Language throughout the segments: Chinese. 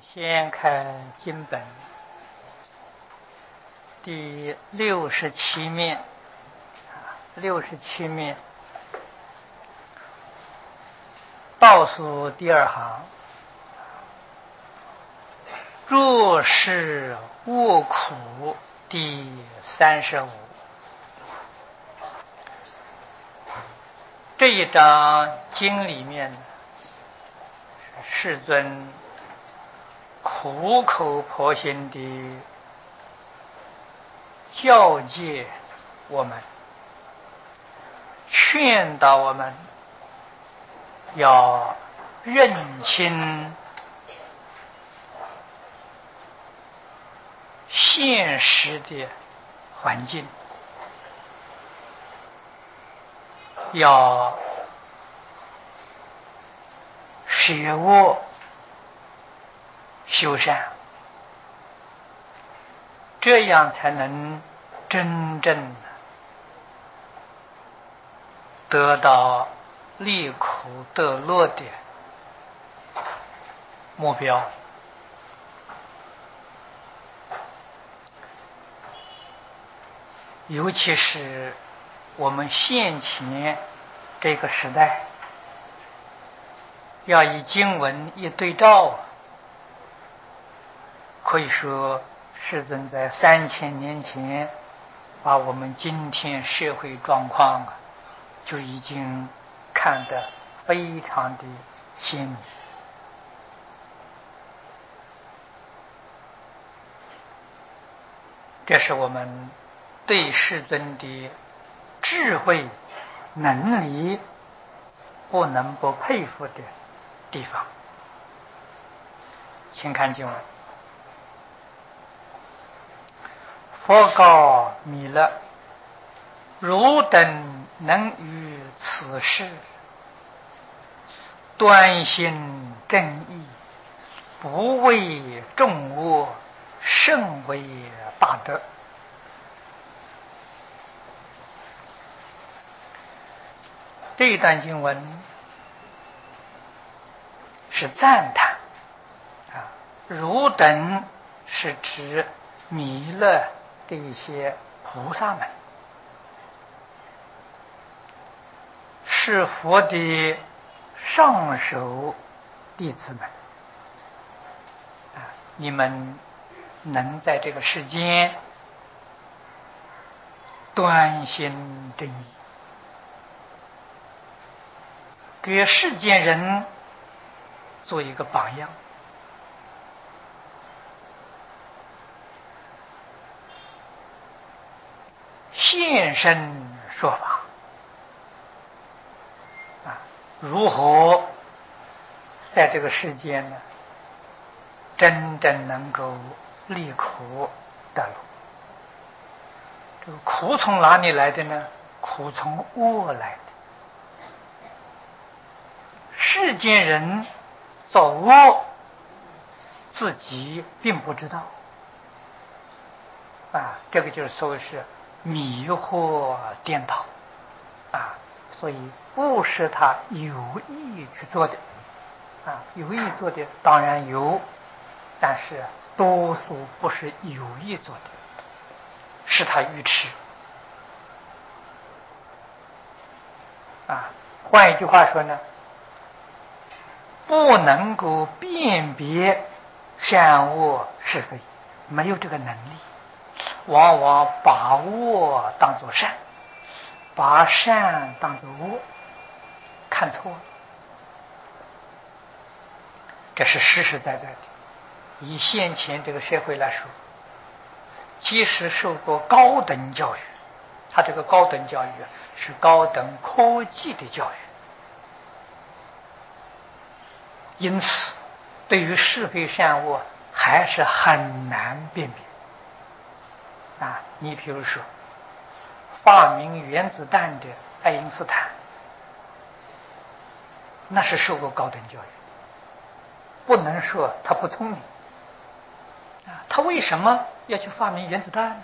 先看经本第67面，67面倒数第二行，若是卧苦第35。这一章经里面，世尊苦口婆心地教诫我们，劝导我们要认清现实的环境，要舍恶修善，这样才能真正得到离苦得乐的目标。尤其是我们现前这个时代，要以经文一对照，可以说世尊在3000年前把我们今天社会状况就已经看得非常的鲜明。这是我们对世尊的智慧能力不能不佩服的地方。请看经文：佛告弥勒，汝等能于此事端心正义，不为众恶，甚为大德。这一段经文是赞叹汝等是指弥勒的一些菩萨们，是佛的上首弟子们你们能在这个世间端心正义，给世间人做一个榜样，现身说法如何在这个世间呢，真正能够离苦得乐。这个苦从哪里来的呢？苦从恶来的。世间人造恶，自己并不知道这个就是所谓是迷惑颠倒所以不是他有意去做的有意做的当然有，但是多数不是有意做的，是他愚痴换一句话说呢，不能够辨别善恶是非，没有这个能力，往往把恶当作善，把善当作恶，看错了。这是实实在在的。以现前这个社会来说，即使受过高等教育，他这个高等教育是高等科技的教育，因此对于是非善恶还是很难辨别你比如说发明原子弹的爱因斯坦，那是受过高等教育，不能说他不聪明他为什么要去发明原子弹呢？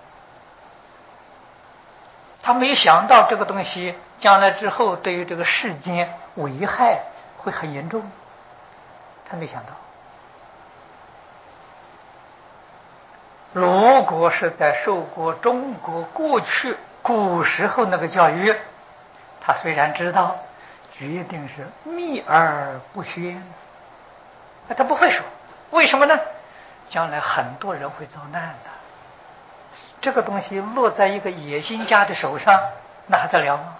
他没想到这个东西将来之后对于这个世间危害会很严重，他没想到如果是在受过中国过去古时候那个教育，他虽然知道，决定是秘而不宣，他不会说。为什么呢？将来很多人会遭难的。这个东西落在一个野心家的手上，那还得了吗？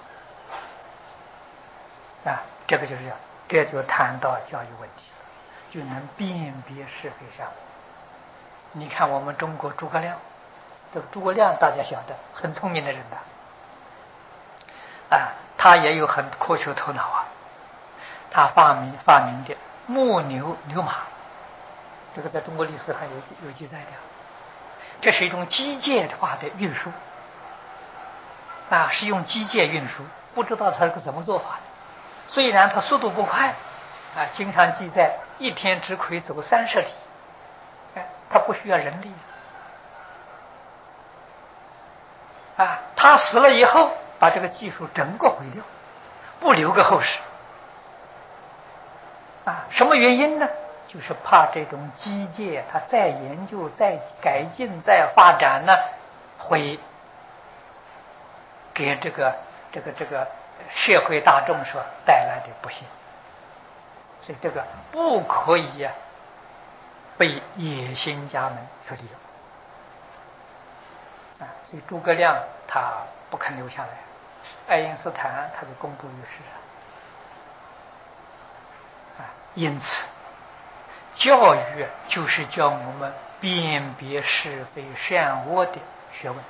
这个就是这就谈到教育问题了，就能辨别是非善恶。你看我们中国诸葛亮，这个诸葛亮大家晓得，很聪明的人的，他也有很科学头脑啊。他发明的木牛流马，这个在中国历史还有记载的。这是一种机械化的运输，是用机械运输，不知道他是个怎么做法的。虽然他速度不快，经常记载一天只可以走30里，他不需要人力。他死了以后，把这个技术整个毁掉，不留个后世。什么原因呢？就是怕这种机械，它再研究、再改进、再发展呢，会给这个社会大众所带来的不幸。所以这个不可以被野心家们所利用。所以诸葛亮他不肯留下来，爱因斯坦他就公布于世了。因此教育就是教我们辨别是非善恶的学问，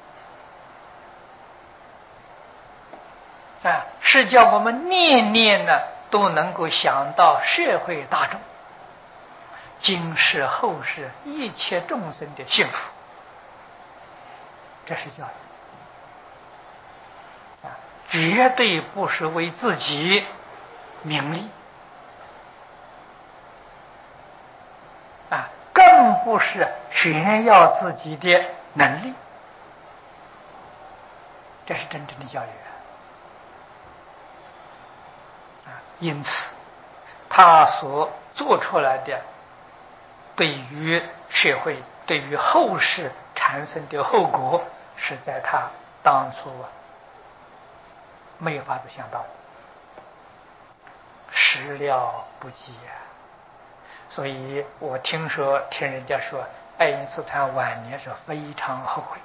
是叫我们念念呢都能够想到社会大众今世后世一切众生的幸福，这是教育。绝对不是为自己名利，更不是炫耀自己的能力，这是真正的教育。因此他所做出来的对于社会对于后世产生的后果，是在他当初没有法子想到的，始料不及。所以我听人家说爱因斯坦晚年是非常后悔，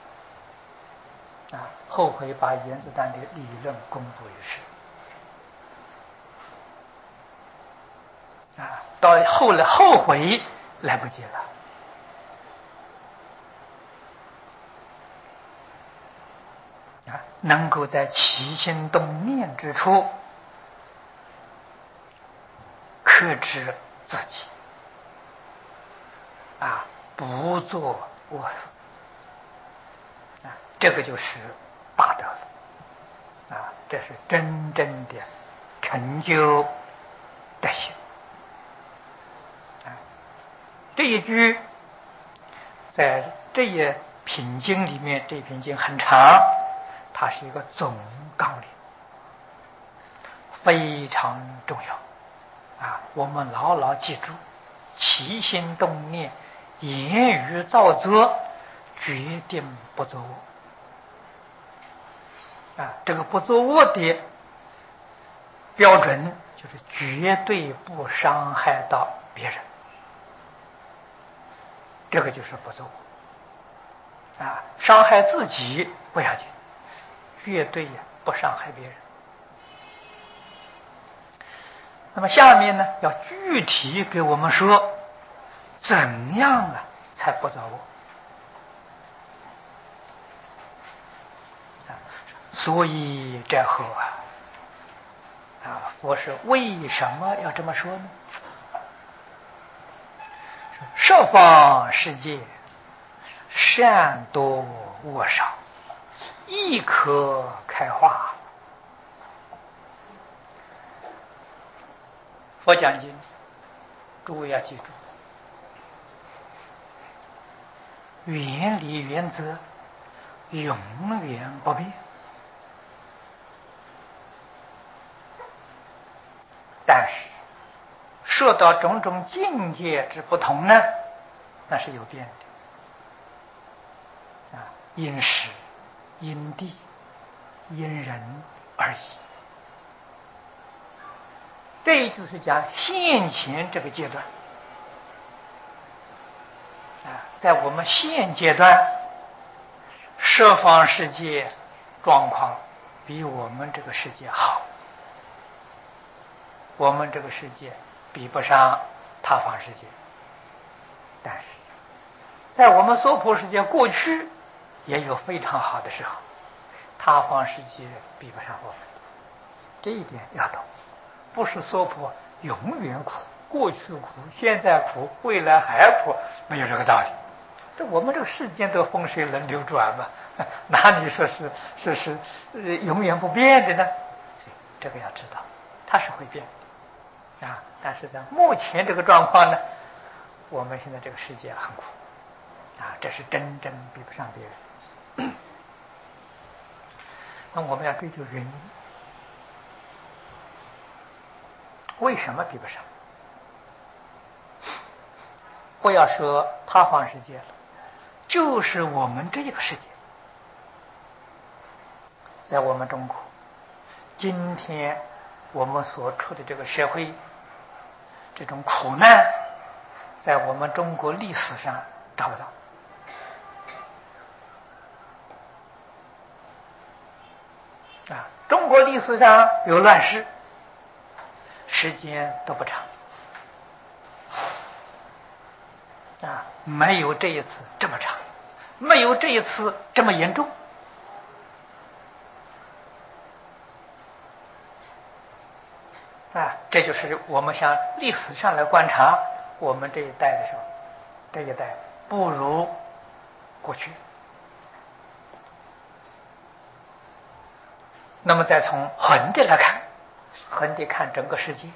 后悔把原子弹的理论公布于世。到后来后悔来不及了。能够在起心动念之处克制自己，不做我，这个就是大德了。这是真正的成就德行。这一句在这一品经里面，这一品经很长，它是一个总纲领，非常重要。我们牢牢记住，起心动念、言语造作，决定不作恶。这个不作恶的标准，就是绝对不伤害到别人。这个就是不作恶。伤害自己不要紧，绝对不伤害别人。那么下面呢，要具体给我们说，怎样才不造恶。所以这后佛是为什么要这么说呢？十方世界善多恶少，亦可开化。佛讲经，诸位要记住，原理原则永远不变，但是说到种种境界之不同呢，那是有变的。 因时、因地、因人而异。这就是讲现前这个阶段在我们现阶段，十方世界状况比我们这个世界好，我们这个世界比不上他方世界，但是在我们娑婆世界过去也有非常好的时候，他方世界比不上我们，这一点要懂。不是娑婆永远苦，过去苦，现在苦，未来还苦，没有这个道理。这我们这个世间的风水轮流转嘛，哪里说是永远不变的呢？所以这个要知道，它是会变但是在目前这个状况呢，我们现在这个世界很苦这是真正比不上别人。那我们要追究原因，为什么比不上？不要说他方世界了，就是我们这个世界，在我们中国，今天我们所处的这个社会，这种苦难，在我们中国历史上找不到。中国历史上有乱世，时间都不长没有这一次这么长，没有这一次这么严重这就是我们向历史上来观察，我们这一代的时候，这一代不如过去。那么再从横的来看，横的看整个世界，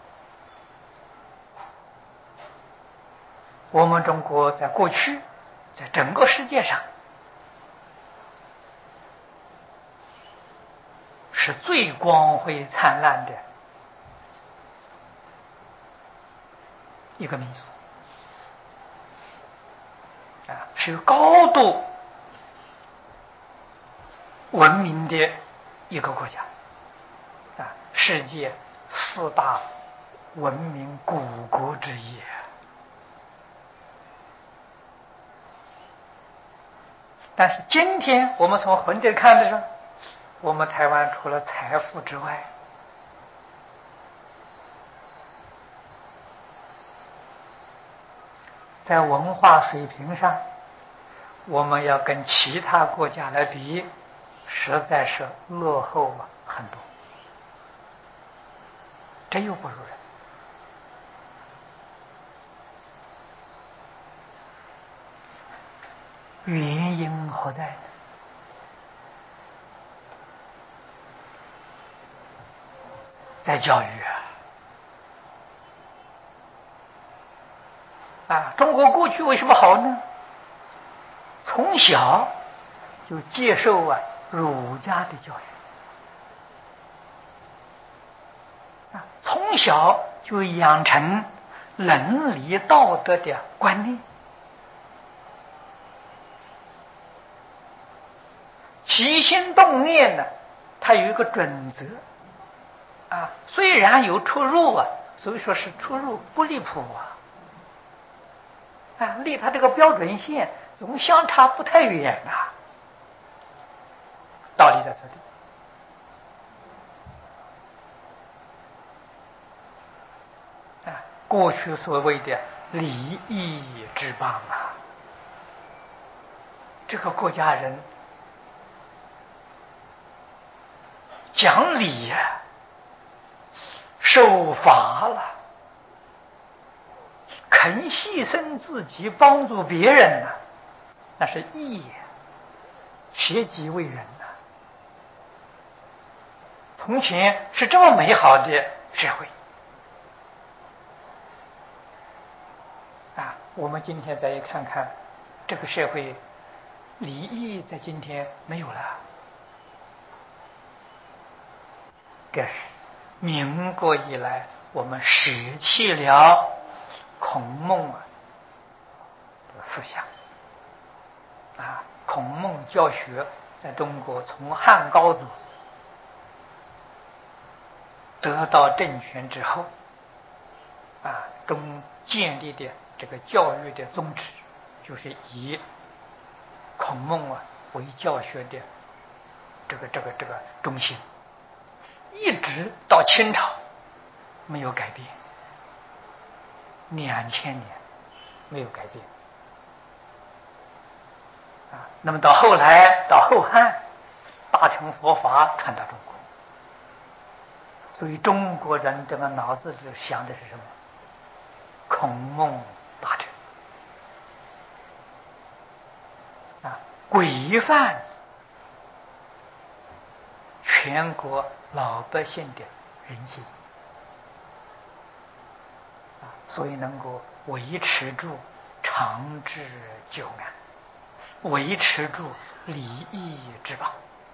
我们中国在过去，在整个世界上是最光辉灿烂的一个民族是高度文明的一个国家世界4大文明古国之一但是今天我们从横着看的时候，我们台湾除了财富之外，在文化水平上，我们要跟其他国家来比，实在是落后很多，这又不如人。原因何在呢？在教育中国过去为什么好呢？从小就接受儒家的教育从小就养成伦理道德的观念，起心动念呢，它有一个准则虽然有出入所以说是出入不离谱离它这个标准线总相差不太远道理在这里过去所谓的礼义之邦这个国家人讲理守法了，肯牺牲自己帮助别人那是义舍己为人从前是这么美好的社会我们今天再一看看这个社会，礼义在今天没有了。这是民国以来我们舍弃了孔孟的思想孔孟教学在中国从汉高祖得到政权之后，中建立的这个教育的宗旨，就是以孔孟为教学的这个中心，一直到清朝没有改变，2000年没有改变。那么到后来，到后汉，大乘佛法传到中国，所以中国人这个脑子里想的是什么？孔孟大乘，规范全国老百姓的人性，所以能够维持住长治久安，维持住礼义之邦。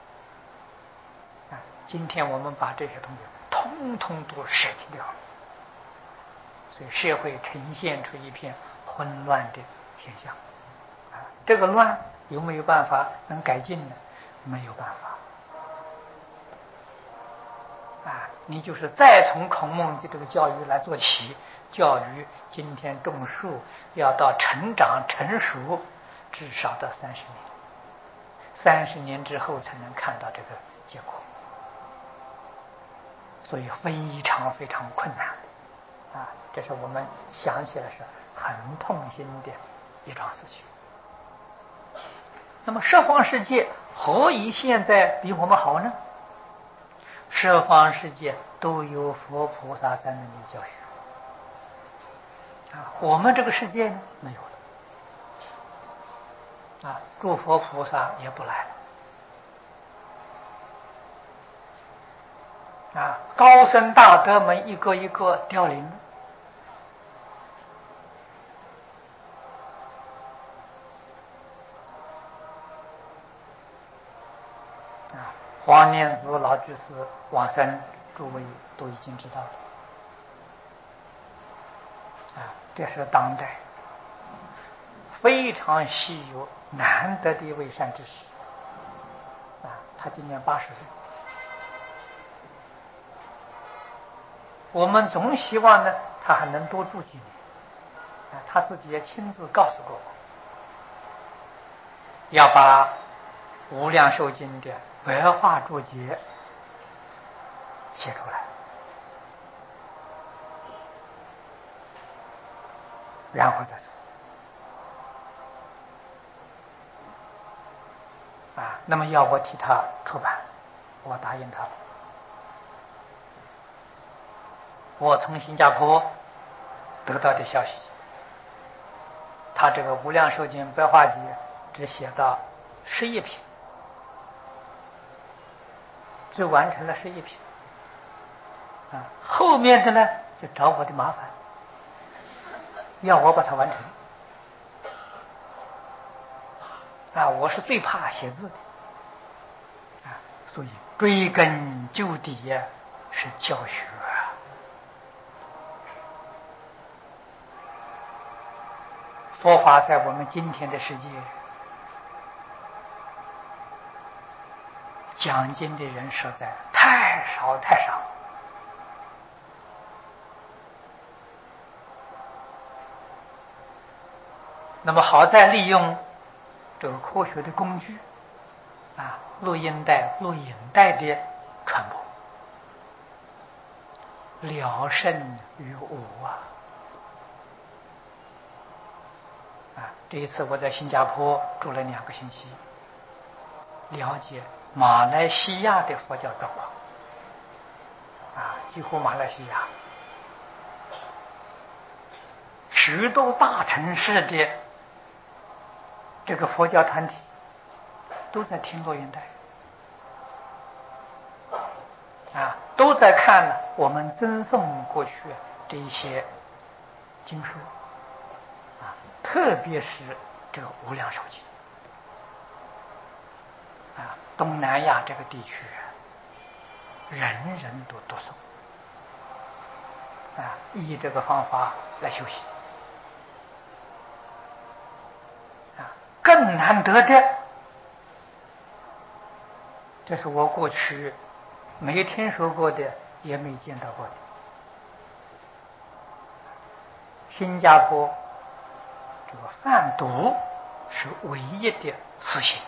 今天我们把这些东西通通都舍弃掉了，所以社会呈现出一片混乱的现象。这个乱有没有办法能改进呢？没有办法。你就是再从孔孟的这个教育来做起，教育今天种树要到成长成熟，至少到30年，30年之后才能看到这个结果，所以非常非常困难这是我们想起来是很痛心的一桩事情。那么十方世界何以现在比我们好呢？十方世界都有佛菩萨在那里教学我们这个世界呢没有了诸佛菩萨也不来了高僧大德们一个一个凋零了黄念祖老居士往生，诸位都已经知道了这是当代非常稀有难得的一位善知识他今年80岁。我们总希望呢他还能多住几年他自己也亲自告诉过我，要把无量寿经的白话注解写出来，然后再说那么要我替他出版，我答应他了。我从新加坡得到的消息，他这个无量寿经白话集只写到11品，只完成了11品后面的呢就找我的麻烦，要我把它完成我是最怕写字的所以追根究底是教学佛法在我们今天的世界讲经的人实在太少太少那么好在利用这个科学的工具录音带录影带的传播了胜于无这一次我在新加坡住了2个星期，了解马来西亚的佛教状况几乎马来西亚许多大城市的这个佛教团体都在听录音带都在看我们赠送过去这一些经书特别是这个无量寿经东南亚这个地区人人都读诵依这个方法来修行更难得的，这是我过去没听说过的，也没见到过的。新加坡这个贩毒是唯一的死刑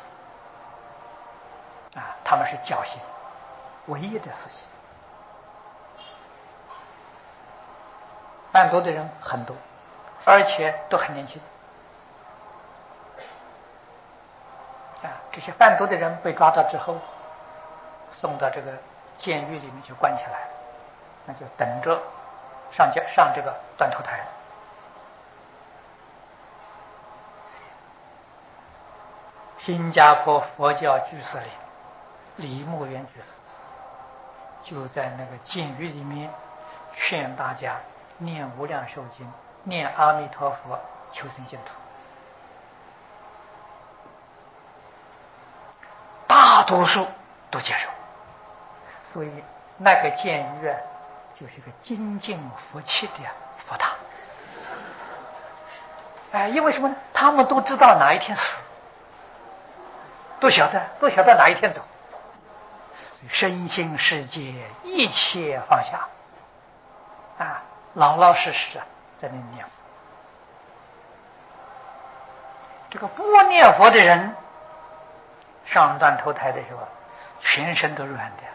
啊，他们是绞刑，唯一的死刑。贩毒的人很多，而且都很年轻啊。这些贩毒的人被抓到之后，送到这个监狱里面去关起来，那就等着上这个断头台。新加坡佛教居士林李牧原居士就在那个监狱里面劝大家念无量寿经，念阿弥陀佛，求生净土。大多数都接受，所以那个监狱就是个精进福气的佛堂。因为什么呢？他们都知道哪一天死，都晓得哪一天走，身心世界一切放下啊，老老实实在那念佛。这个不念佛的人上断头台的时候，全身都软的，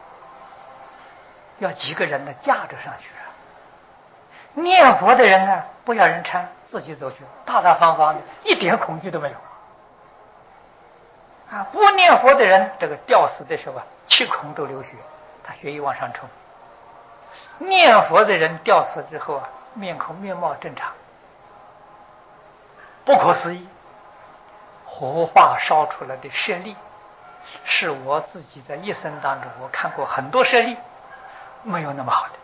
要几个人呢架着上去啊。念佛的人呢，不要人搀，自己走去，大大方方的，一点恐惧都没有啊。不念佛的人，这个吊死的时候气孔都流血，他血液往上冲。念佛的人吊死之后面貌正常，不可思议。活化烧出来的舍利，是我自己在一生当中我看过很多舍利，没有那么好的，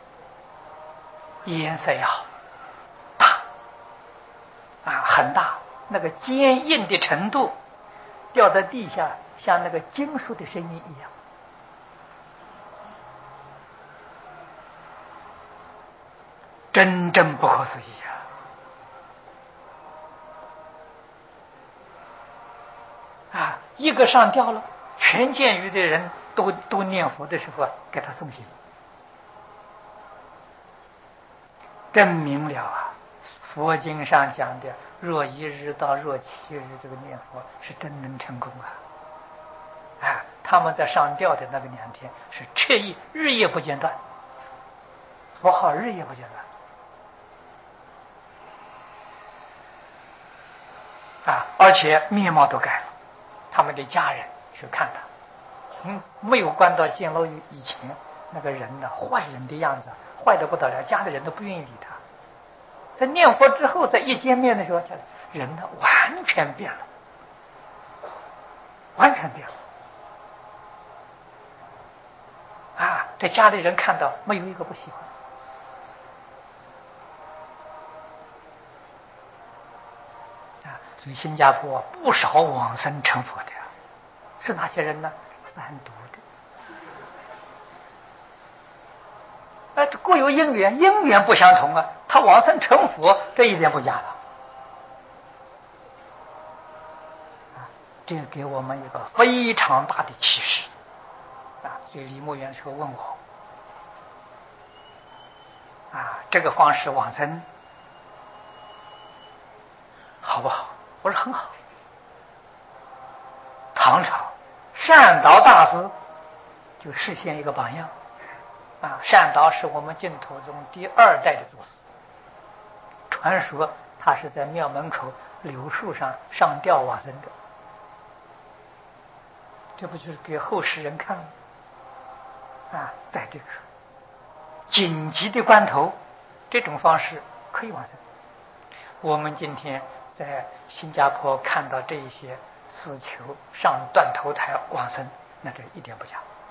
颜色也好，大很大，那个坚硬的程度，掉在地下像那个金属的声音一样。真正不可思议一个上吊了，全监狱的人都念佛的时候给他送行，证明了佛经上讲的若一日到若七日这个念佛是真能成功他们在上吊的那个2天是彻夜日夜不间断，佛号日夜不间断而且面貌都改了。他们的家人去看他，没有关到监牢以前，那个人呢，坏人的样子，坏得不得了，家里人都不愿意理他。在念佛之后，在一见面的时候，人呢完全变了，完全变了这家里人看到没有一个不喜欢。所以新加坡不少往生成佛的是哪些人呢？贩毒的。各有因缘，因缘不相同他往生成佛，这一点不假了。这给我们一个非常大的启示所以李牧原说问我这个方式往生好不好？我说很好。唐朝善导大师就实现一个榜样善导是我们净土中第2代的祖师，传说他是在庙门口柳树上上吊往生的，这不就是给后世人看吗在这个紧急的关头，这种方式可以往生。我们今天在新加坡看到这一些死囚上断头台往生，那这一点不假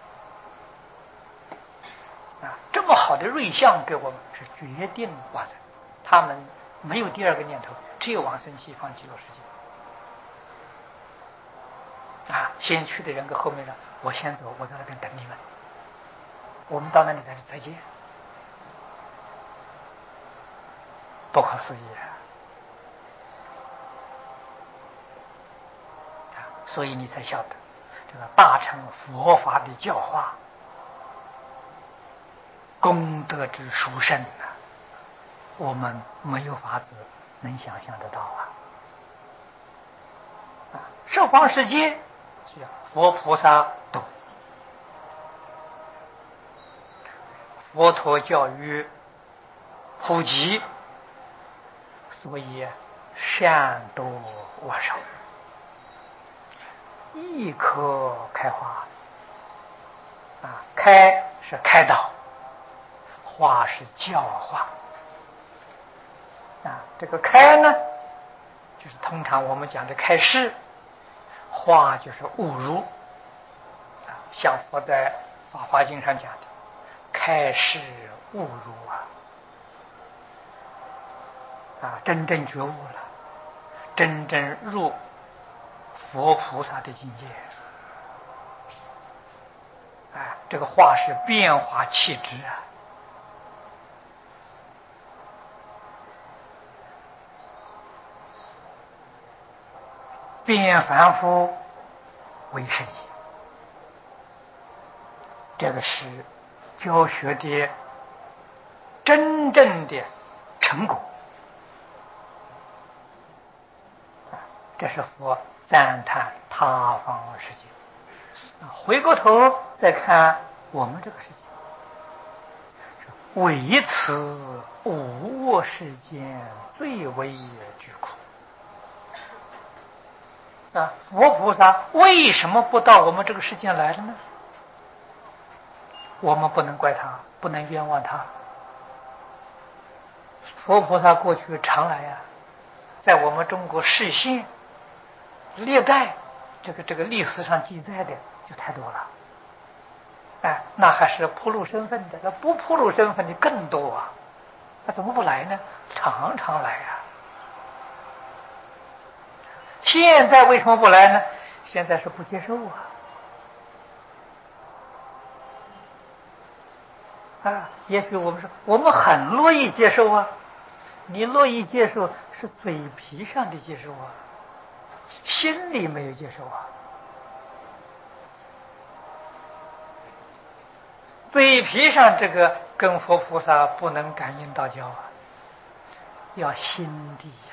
这么好的瑞相给我们是决定往生，他们没有第2个念头，只有往生西方极乐世界先去的人跟后面人，我先走，我在那边等你们，我们到那里再见。不可思议所以你才晓得这个大乘佛法的教化，功德之殊胜啊，我们没有法子能想象得到啊！十方世界是佛菩萨懂，佛陀教育普及，所以善多恶少，亦可开花啊！开是开导，化是教化啊。这个开呢，就是通常我们讲的开示；化就是误入啊。像佛在《法华经》上讲的，开示误入啊，真正觉悟了，真正入佛菩萨的境界。这个化是变化气质啊。变凡夫为圣贤，这个是教学的真正的成果。这是佛赞叹他方世界。回过头再看我们这个世界，为此无我世间最为具苦啊！佛菩萨为什么不到我们这个世间来了呢？我们不能怪他，不能冤枉他。佛菩萨过去常来啊，在我们中国世现历代这个历史上记载的就太多了。那还是铺路身份的，那不铺路身份的更多啊！那怎么不来呢？常常来啊！现在为什么不来呢？现在是不接受啊！也许我们说我们很乐意接受啊，你乐意接受是嘴皮上的接受啊，心里没有接受啊。嘴皮上这个跟佛菩萨不能感应道交啊，要心地呀。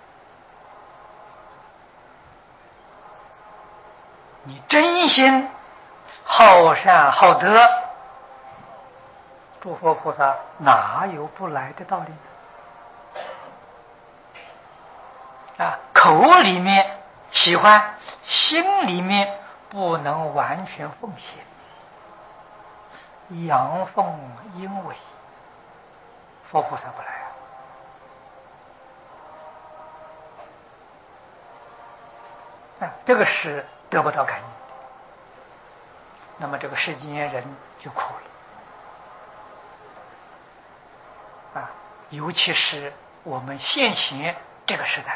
你真心好善好德，诸佛菩萨哪有不来的道理呢？口里面喜欢，心里面不能完全奉献，阳奉阴违，佛菩萨不来这个是得不到感应的。那么这个世间人就苦了尤其是我们现前这个时代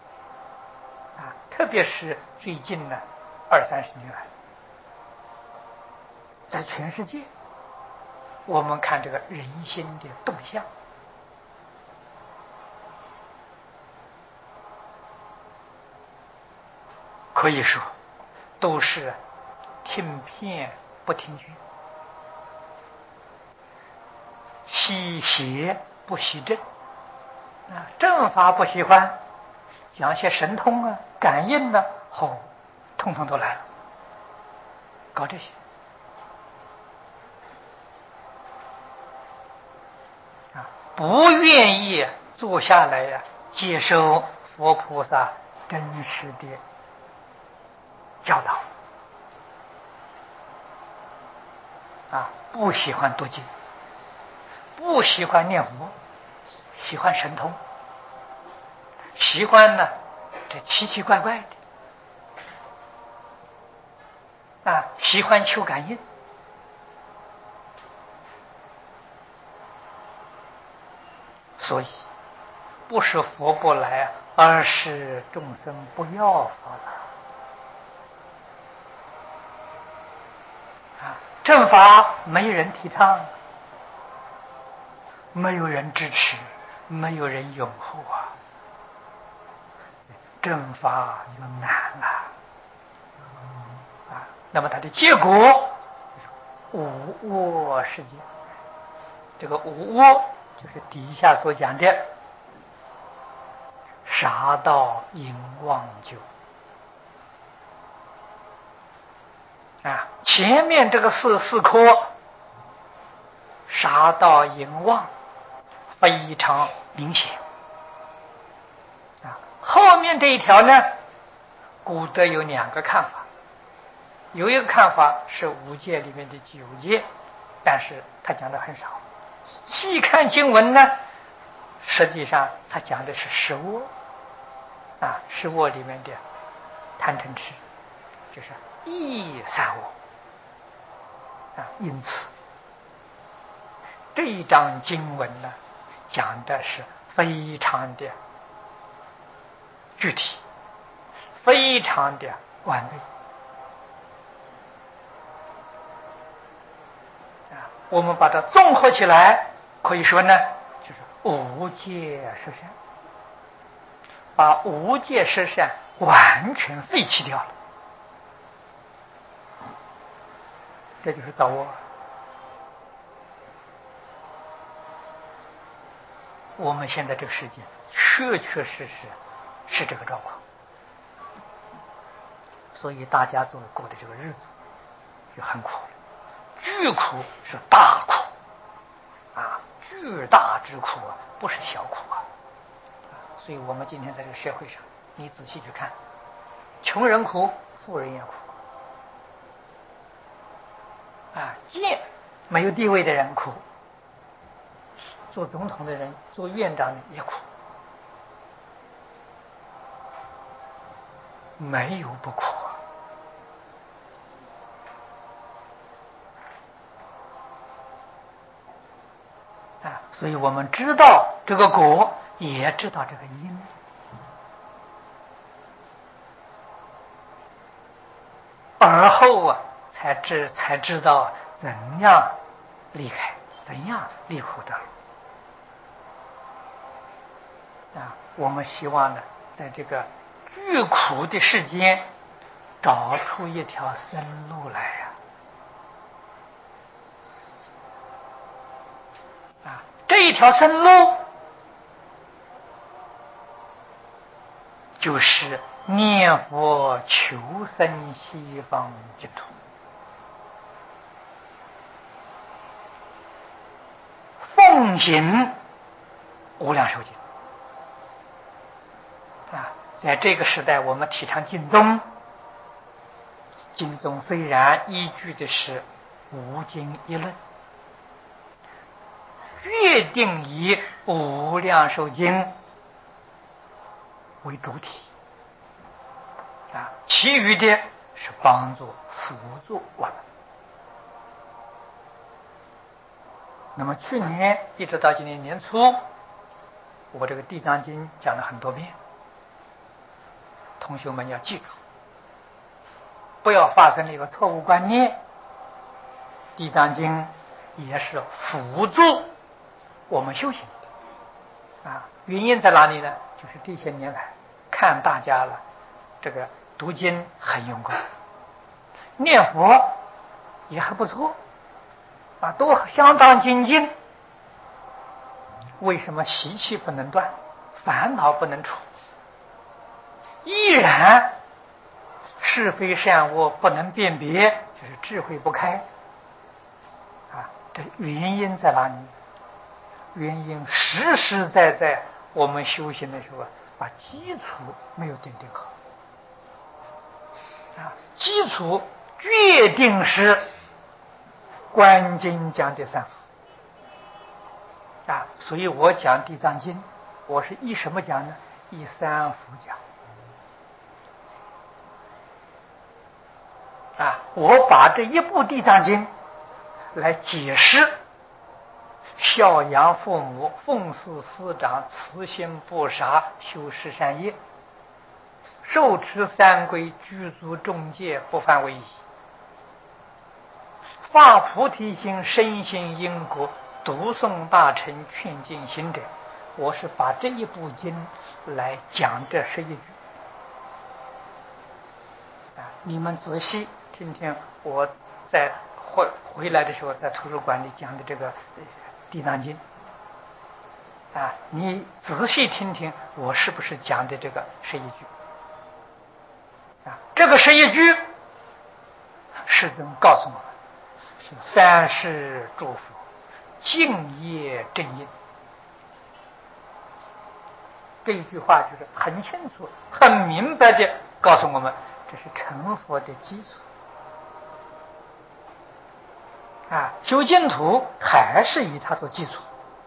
特别是最近呢20-30年来，在全世界我们看这个人心的动向，可以说都是听骗不听经，喜邪不喜正正法不喜欢，讲些神通啊感应啊统统都来了，搞这些不愿意坐下来接受佛菩萨真实的教导不喜欢读经，不喜欢念佛，喜欢神通，喜欢呢这奇奇怪怪的喜欢求感应。所以不是佛不来，而是众生不要佛了正法没人提倡，没有人支持，没有人拥护正法就难了那么它的结果无我世界。这个无我就是底下所讲的杀盗淫妄酒啊。前面这个四科杀盗淫妄非常明显啊。后面这一条呢，古德有两个看法，有一个看法是五戒里面的9戒，但是他讲的很少。细看经文呢，实际上他讲的是10恶啊，10恶里面的贪嗔痴，就是意三恶啊。因此这一章经文呢，讲的是非常的具体，非常的完备啊。我们把它综合起来，可以说呢，就是无戒十善，把无戒十善完全废弃掉了，这就是造恶。我们现在这个世界确确实实是这个状况，所以大家过的这个日子就很苦了，巨苦是大苦啊，巨大之苦啊，不是小苦啊。所以我们今天在这个社会上，你仔细去看，穷人苦，富人也苦啊，见没有地位的人苦，做总统的人，做院长的也苦，没有不苦啊。所以我们知道这个果，也知道这个因，而后啊，才知道怎样离开，怎样离苦的啊。我们希望呢，在这个巨苦的世间，找出一条生路来呀！这一条生路，就是念佛求生西方净土，奉行无量寿经啊。在这个时代，我们提倡净宗，净宗虽然依据的是无经一论，决定以无量寿经为主体啊，其余的是帮助辅助我们。那么去年一直到今年年初，我这个地藏经讲了很多遍，同学们要记住，不要发生一个错误观念，地藏经也是辅助我们修行啊。原因在哪里呢？就是这些年来看大家了，这个读经很用功，念佛也还不错啊，都相当精进。为什么习气不能断，烦恼不能除，依然是非善恶不能辨别，就是智慧不开啊？这原因在哪里？原因实实在在我们修行的时候，把基础没有奠定好啊。基础决定是观经讲的三福啊，所以我讲地藏经，我是依什么讲呢？依三福讲啊。我把这一部地藏经来解释孝养父母、奉事师长、慈心不杀、修十善业、受持三规、具足众戒、不犯违仪、发菩提心、深信因果、读诵大乘、劝进行者，我是把这一部经来讲这11句啊。你们仔细听听我在回来的时候在图书馆里讲的这个《地藏经》啊，你仔细听听我是不是讲的这个11句啊？这个11句世尊告诉我们是三世诸佛敬业正因。这一句话就是很清楚很明白的告诉我们，这是成佛的基础啊。修净土还是以它做基础，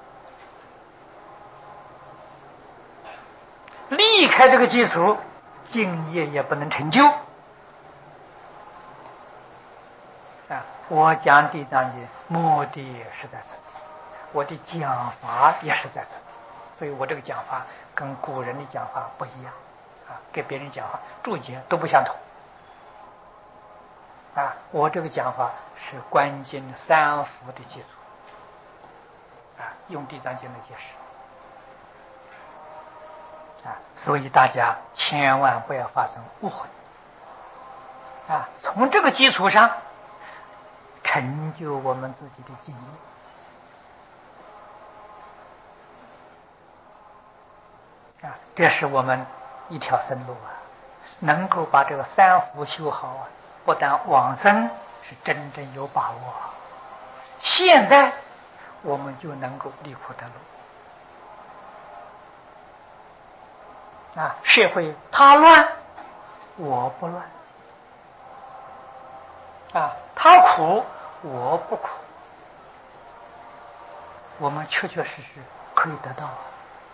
离开这个基础，敬业也不能成就啊。我讲地藏经目的是在此地，我的讲法也是在此地，所以我这个讲法跟古人的讲法不一样啊，跟别人讲法注解都不相同啊。我这个讲法是观经三福的基础啊，用地藏经来解释啊，所以大家千万不要发生误会啊，从这个基础上成就我们自己的敬业啊，这是我们一条生路啊。能够把这个三福修好啊，不但往生是真正有把握，现在我们就能够离苦得乐啊。社会他乱我不乱啊，他苦我不苦，我们确确实实可以得到啊。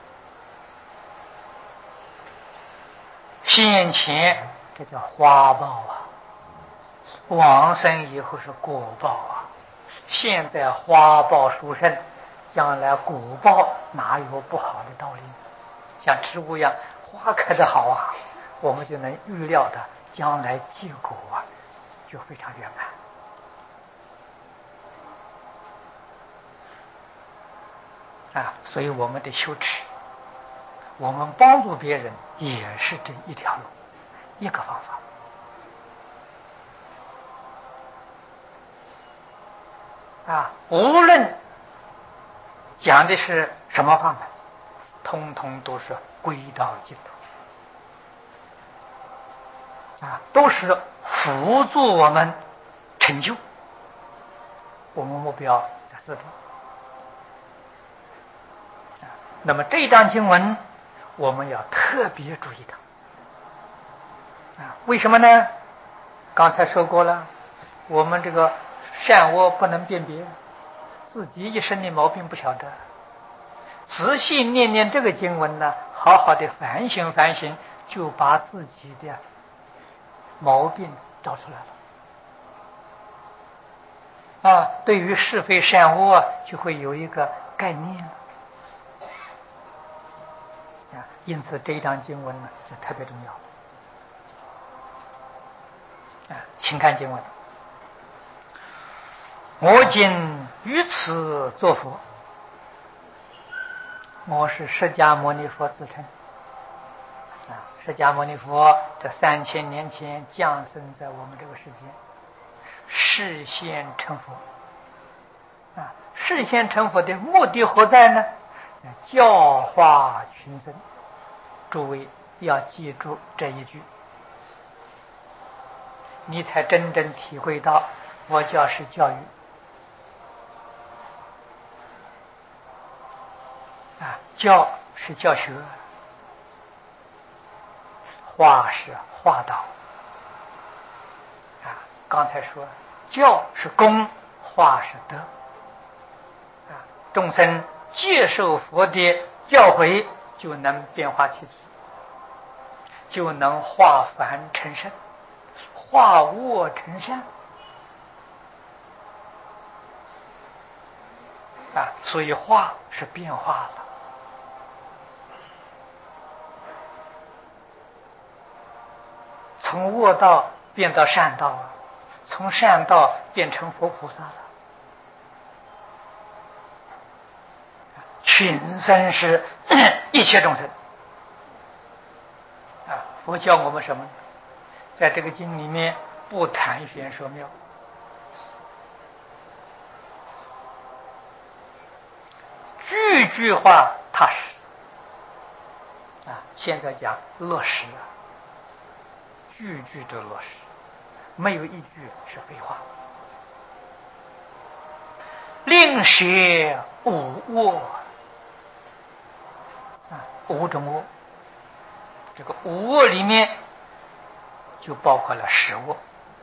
现前这叫花报啊，往生以后是果报啊。现在花报殊胜，将来果报哪有不好的道理？像植物一样，花开得好啊，我们就能预料的将来结果啊就非常圆满啊。所以我们的修持，我们帮助别人也是这一条路，一个方法啊。无论讲的是什么方法，通通都是归到净土啊，都是辅助我们成就我们目标在四地啊。那么这一章经文我们要特别注意它啊。为什么呢？刚才说过了，我们这个善恶不能辨别，自己一身的毛病不晓得，仔细念念这个经文呢，好好的反省反省，就把自己的毛病找出来了啊。对于是非善恶就会有一个概念啊。因此这一章经文呢是特别重要的啊。请看经文：我今于此作佛。我是释迦牟尼佛自称啊。释迦牟尼佛这3000年前降生在我们这个世间，示现成佛啊。示现成佛的目的何在呢？教化群生。诸位要记住这一句，你才真正体会到佛教是教育啊。教是教学，化是化导啊。刚才说教是功，化是德啊。众生接受佛的教诲，就能变化其质，就能化凡成圣，化恶成善啊。所以化是变化了，从恶道变到善道啊，从善道变成佛菩萨了。群生是一切众生啊。佛教我们什么？在这个经里面不谈玄说妙。句句话踏实啊！现在讲落实啊，句句都落实，没有一句是废话。令舍无我啊，五种我，这个无我里面就包括了实我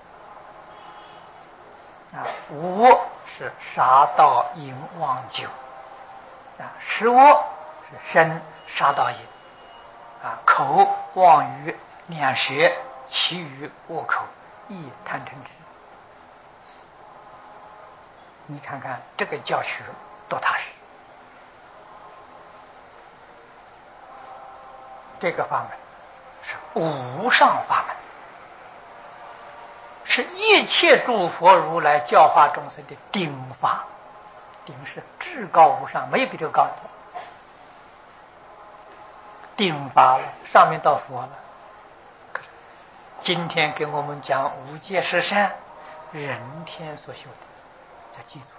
啊，无我是杀盗淫妄酒啊，实我是身杀盗淫啊，口妄语两舌，其余恶口，亦贪嗔痴。你看看这个教学多踏实，这个法门是无上法门，是一切诸佛如来教化众生的顶法，顶是至高无上，没有比这个高的。顶法了，上面到佛了。今天给我们讲无戒十善，人天所修的，要记住。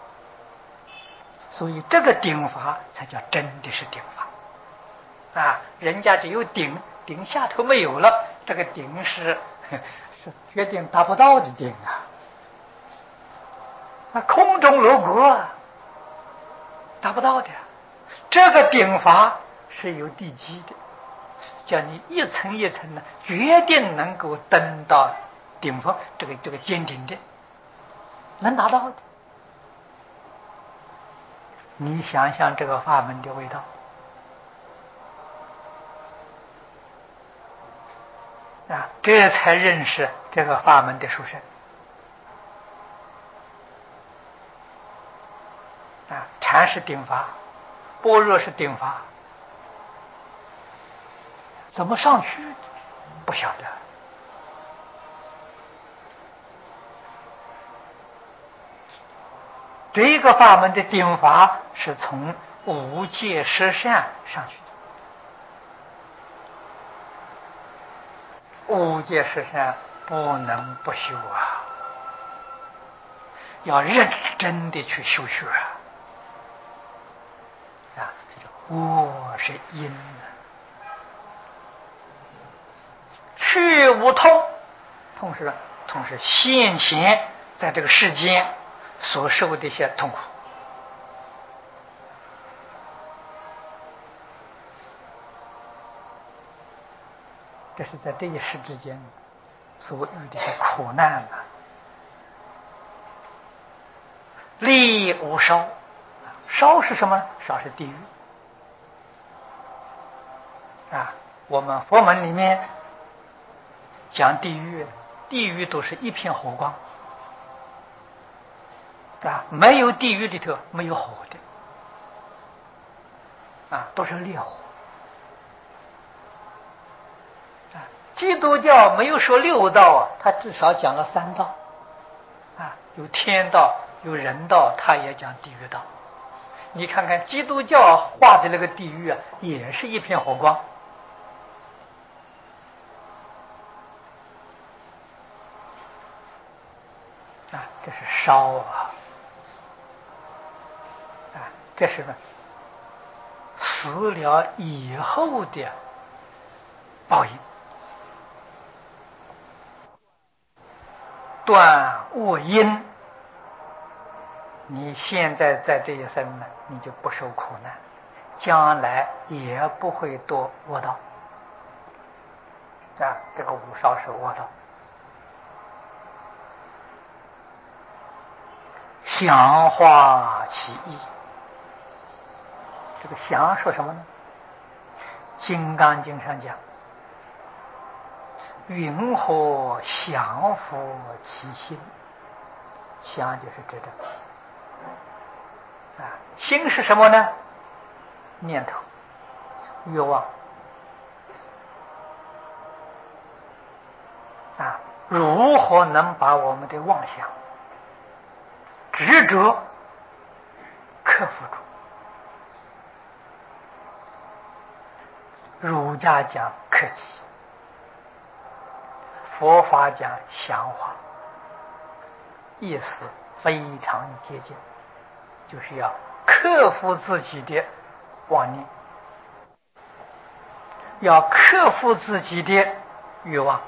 所以这个顶法才叫真的是顶法啊！人家只有顶下头没有了，这个顶是决定达不到的顶啊！那空中楼阁达不到的，这个顶法是有地基的，叫你一层一层的，决定能够登到顶峰，这个尖顶的，能达到的。你想想这个法门的味道啊，这才认识这个法门的殊胜啊！禅是顶法，般若是顶法，怎么上去不晓得。这个法门的顶法是从无戒十善上去的，无戒十善不能不修啊，要认真的去修学啊！这个我是因，去无痛，痛是现前在这个世间所受的一些痛苦。这是在这一世之间所遇的一些苦难啊。力无烧，烧是什么？烧是地狱啊！我们佛门里面讲地狱，地狱都是一片火光啊，没有地狱里头没有火的啊，都是烈火啊。基督教没有说六道啊，他至少讲了三道啊，有天道，有人道，他也讲地狱道。你看看基督教画的那个地狱啊，也是一片火光啊，这是烧啊，这是呢死了以后的报应。断恶因，你现在在这一生呢，你就不受苦难，将来也不会堕恶道啊！这个无烧是恶道。详化其意，这个详说什么呢？金刚经上讲，云何降伏其心？降就是指的啊，心是什么呢？念头、欲望啊，如何能把我们的妄想、执着克服住？儒家讲克己， 佛法讲降化，意思非常接近，就是要克服自己的妄念，要克服自己的欲望，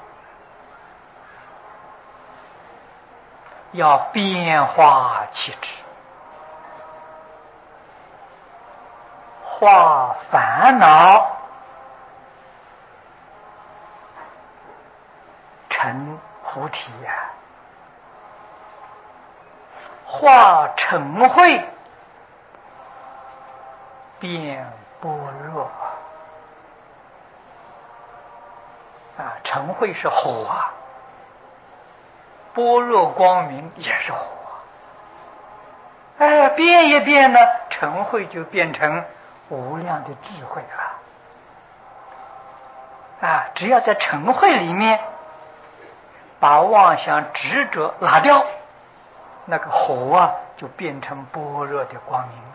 要变化气质，化烦恼成菩提呀，化嗔恚变般若啊，嗔恚是火啊，般若光明也是火啊，变一变呢，嗔恚就变成无量的智慧了啊！只要在嗔恚里面把妄想执着拿掉，那个火啊就变成般若的光明。